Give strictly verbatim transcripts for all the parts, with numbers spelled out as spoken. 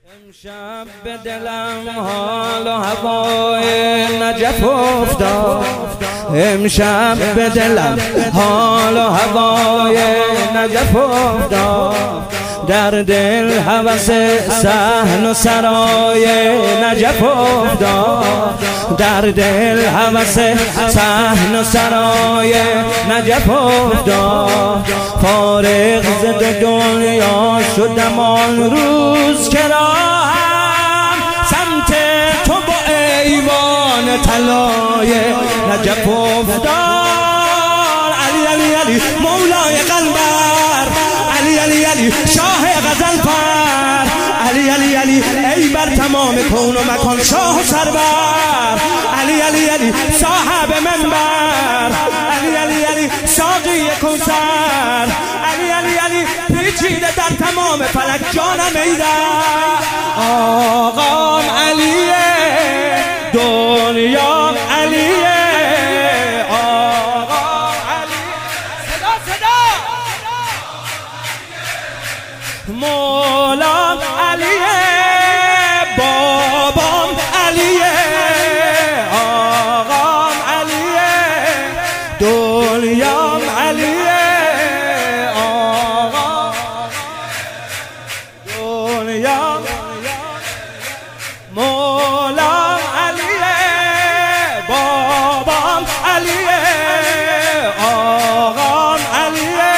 امشب به دلم حال و هوای نجف افتاد، امشب به دلم حال و هوای نجف افتاد، در دل هوس صحن و سرای نجف افتاد، در دل هوس صحن و سرای نجف افتاد. فارغ ز دو دنیا شدم آن روز که راهم سمت تو با ایوان طلای نجف افتاد. علی علی علی مولای قلبر، علی علی علی شاه غزل پر، علی علی علی ای بر تمام کون و مکان شاه و سرور، علی علی علی صاحب منبر، علی علی علی ساقی کوثر، علی علی علی پیچیده در تمام فلک جانم ایدر. آقام علیه دنیا علیه، آقام علیه صدا صدا مولام علیه، بابام علیه، آقام علیه دنیام علیه، آقام دنیام مولام علیه، بابام علیه، آقام علیه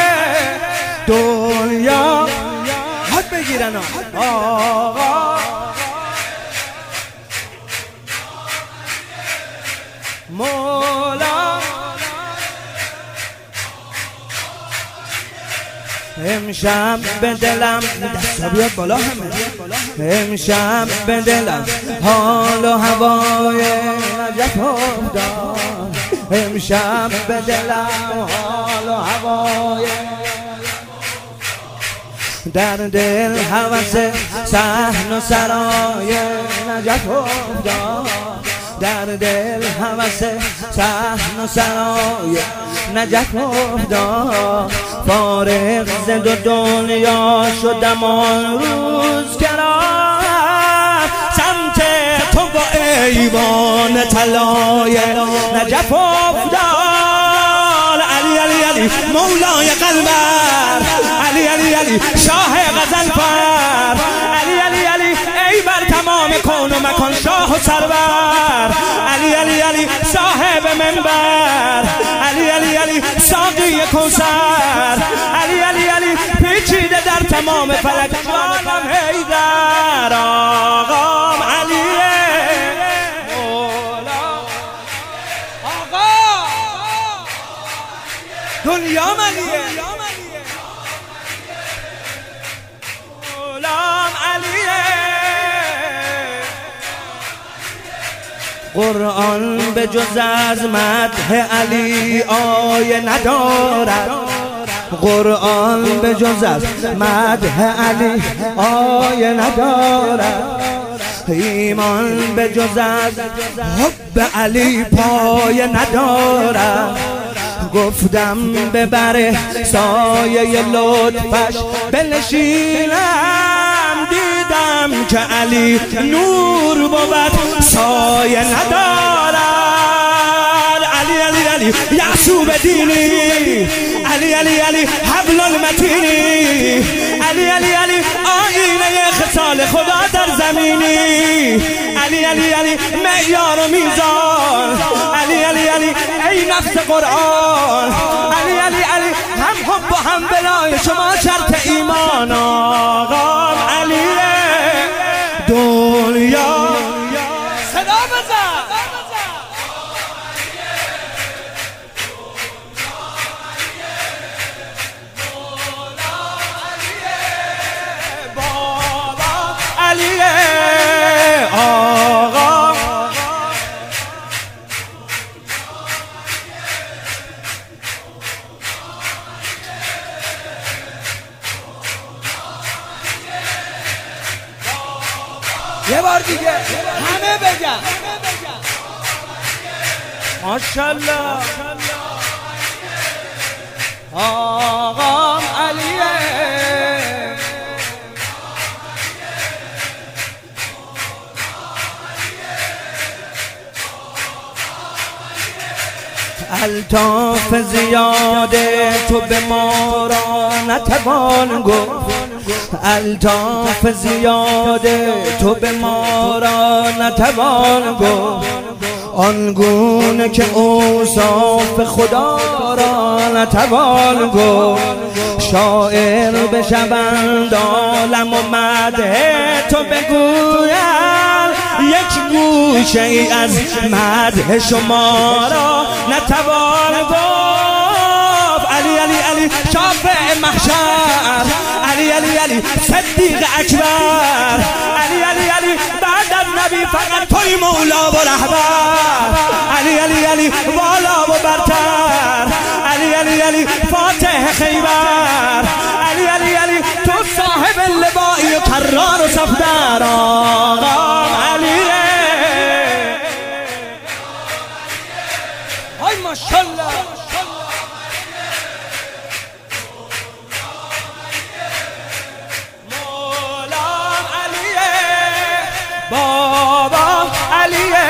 دنیام. حد بگیرن آقا مولا. امشب به دلم دستا بیاد بالا همه، امشب به دلم حال و هوای نجف افتاد، امشب به دلم حال و هوای در دل هوس صحن و سرای نجف افتاد، در دل هوس صحن و سرای نجف افتاد. فارغ ز دو دنیا شدم آن روز که راهم سمت تو با ایوان طلای نجف افتاد. علی علی علی مولای قلبر، علی علی علی شاه غزل پر، علی علی علی ای بر تمام کون و مکان شاه و سرور، علی علی علی صاحب منبر، علی علی علی ساقی کوثر، علی علی علی پیچیده در تمام فلک جانم حیدر. آقام علیه مولا، آقا دنیام علیه، مولام علیه. قرآن به جز از مدح علی آیه ندارد، قرآن به جز از مدح علی آیه ندارد، ایمان به جز از حب علی پایه ندارد. گفتم ببر سایه لطفش بنشینم، دیدم که علی نور بود سایه ندارد. علی علی علی یعصوب دینی، علی علی علی حبل المتینی، علی علی علی آینه خصال خدا در زمینی، علی علی علی معیار و میزان، علی علی علی ای نفس قرآن، علی علی علی هم حب و هم بلای شما شرط ایمان. آقام علیه دنیا صدا بزن، علیه آقا یه بار دیگه همه بگن ماشاءالله. آقام علیه الطاف زیاده تو به ما را نتوان گفت، الطاف زیاده تو به ما را نتوان گفت، آنگونه که اوصاف خدا را نتوان گفت. شاعر بشوند عالم و مدح تو بگوید، یک گوشه ای از مدح شما را نتوان گفت. علی علی علی شافع محشر، علی علی علی صدیق اکبر، علی علی علی بعد از نبی فقط توی مولا و رهبر، علی علی علی والا و برتر، علی علی علی فاتح خیبر، علی علی علی تو صاحب لبایی و کرار و صفدر. آقا علیه های ماشالله، مولا علیه، بابا علیه،